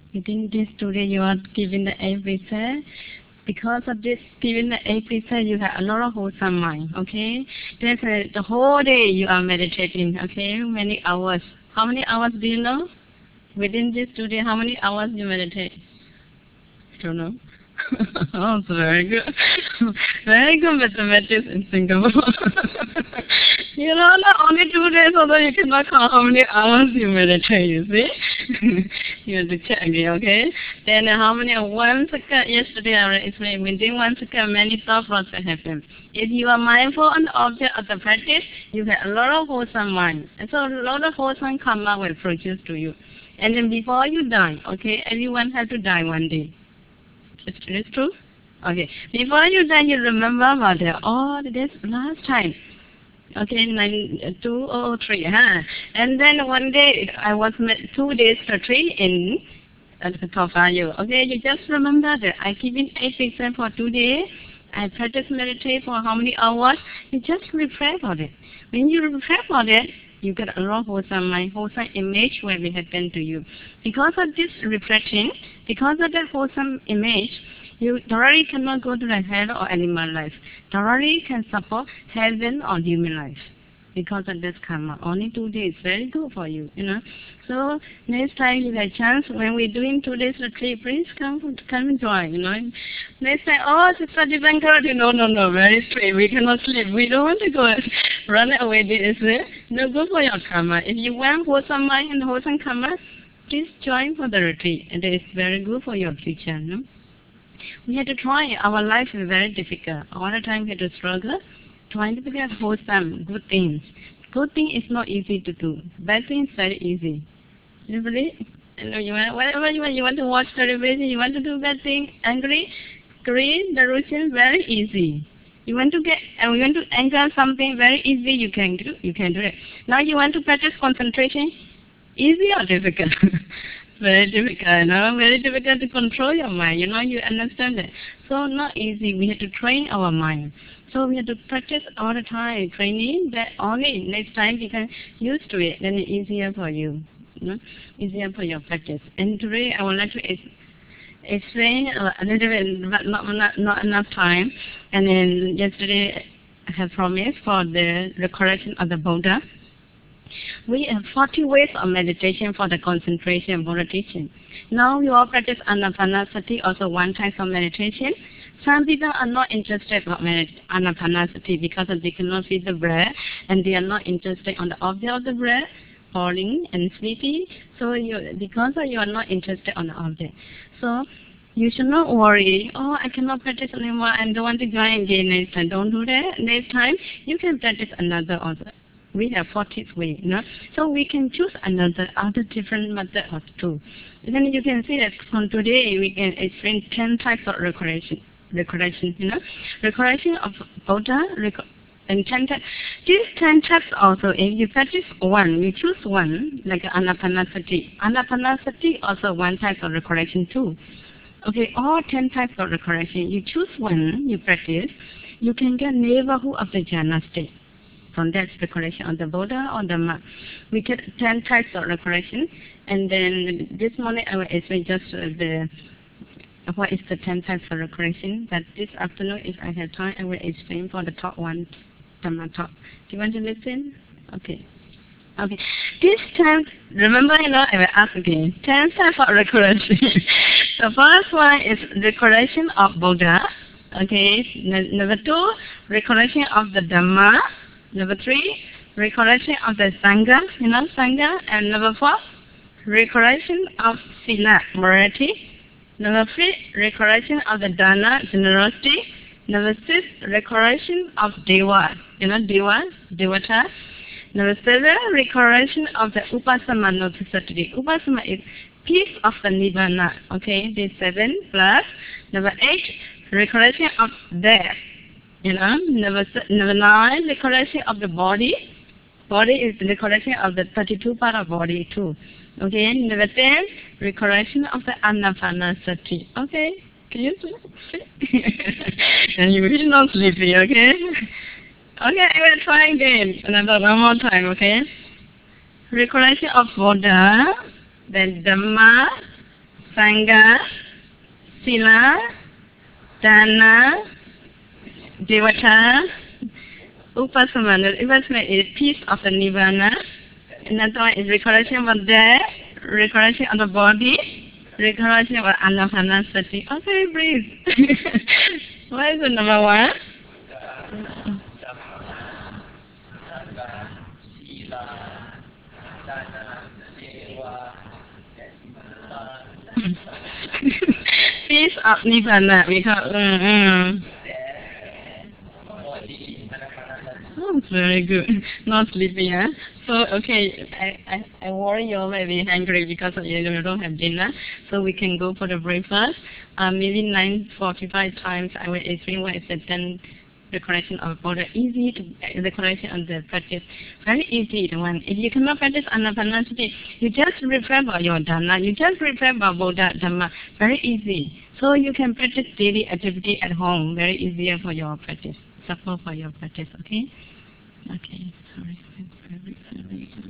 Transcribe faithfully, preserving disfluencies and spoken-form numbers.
Within this today you are given the eight precepts. Because of this, given the eight precepts, you have a lot of wholesome mind. Okay, there's a, the whole day you are meditating. Okay, many hours. How many hours do you know? Within this today, how many hours you meditate? Don't know. Oh, it's very good. Very good mathematics in Singapore. You know, not only two days, although you cannot count how many hours you meditate, you see? You have to check again, okay? Then uh, how many, one second, yesterday I already explained, within one second, many thought process happen. If you are mindful on the object of the practice, you have a lot of wholesome mind. And so a lot of wholesome karma will produce to you. And then before you die, okay, everyone has to die one day. Is it true? Okay. Before you die, you remember about it. Oh, this last time. Okay, nine, two oh three, huh? And then one day, I was met two days retreat in uh, Toa Payoh. Okay, you just remember that I given eight percent for two days. I practice meditate for how many hours? You just prepare for it. When you prepare for it, you get a lot of wholesome mind, wholesome image will be happen to you. Because of this reflection, because of that wholesome image, you directly cannot go to the hell or animal life. Directly can support heaven or human life. Because of this karma. Only two days, very good for you, you know. So next time you get a chance, when we're doing two days retreat, please come come join, you know. Next time, oh, Sister Dipankara, no, no, no, very straight. We cannot sleep. We don't want to go run away. This is no good for your karma. If you want wholesome mind and wholesome karma, please join for the retreat. And it is very good for your future, no? We have to try. Our life is very difficult. All the time we have to struggle, trying to get wholesome, good things. Good thing is not easy to do. Bad thing is very easy. You believe? You want, whatever you want, you want to watch television, you want to do bad thing, angry, greed, delusion, very easy. You want to get, and you want to anger something very easy, you can do, you can do it. Now you want to practice concentration, easy or difficult? Very difficult, you know, very difficult to control your mind, you know, you understand it. So not easy, we have to train our mind. So we have to practice all the time, training, that only next time you can use to it, then it's easier for you, you know, easier for your practice. And today I would like to ex explain a little bit, but not, not, not enough time. And then yesterday I have promised for the recollection of the Buddha. We have forty ways of meditation for the concentration and Buddha teaching. Now you all practice Anapanasati, also one type of meditation. Some people are not interested about Anapanasati because they cannot feel the breath and they are not interested on the object of the breath, falling and sleepy. So you, because you are not interested on the object. So you should not worry, oh, I cannot practice anymore and don't want to join again next time. Don't do that. Next time you can practice another also. We have forty ways, you know? So we can choose another other different method or two. And then you can see that from today we can explain ten types of recollection. Recollection, you know? Recollection of Buddha, reco and ten types. These ten types also, if you practice one, you choose one, like Anapanasati. Anapanasati also one type of recollection too. Okay, all ten types of recollection, you choose one, you practice, you can get neighborhood of the jhana state. From that recollection of the Buddha or the monk. We get ten types of recollection, and then this morning I will explain just uh, the what is the ten types of recollection. But this afternoon, if I have time, I will explain for the top one, Dhamma talk. Do you want to listen? Okay. Okay. This time, remember, you know, I will ask again. Ten types of recollection. The first one is recollection of Buddha. Okay. N number two, recollection of the Dhamma. Number three, recollection of the Sangha, you know, Sangha. And number four, recollection of Sila, morality. Number five, recollection of the Dana, generosity. Number six, recollection of Deva, you know, Deva, Devata. Number seven, recollection of the Upasama noticity. Upasama is peace of the Nibbana, okay, this seven plus. Number eight, recollection of death. You know, number, number nine, recollection of the body. Body is the recollection of the thirty-two part of body too. Okay, number ten, recollection of the Anapanasati. Okay, can you sleep? And you will not sleepy, okay? Okay, I will try again. Another one more time, okay? Recollection of Buddha, then Dhamma, Sangha, Sila, Dana, Devata, Upasamana. Upasana is peace of the Nirvana. Another one is recollection of death, recollection of the body, recollection of Anapanasati. Okay, breathe. What is the number one? Peace of Nibbana. We call. Mm, mm. Oh, very good. Not sleepy, huh? So, okay, I, I, I worry you may be hungry because of you, you don't have dinner. So we can go for the breakfast. Uh, maybe nine forty-five times I will explain what is the then the correction of order. Easy to, the correction of the practice. Very easy the one. If you cannot practice Anapanasati, you just remember your Dhamma. You just remember Buddha Dhamma. Very easy. So you can practice daily activity at home. Very easier for your practice. Support for your practice, okay? Okay, sorry. Very, very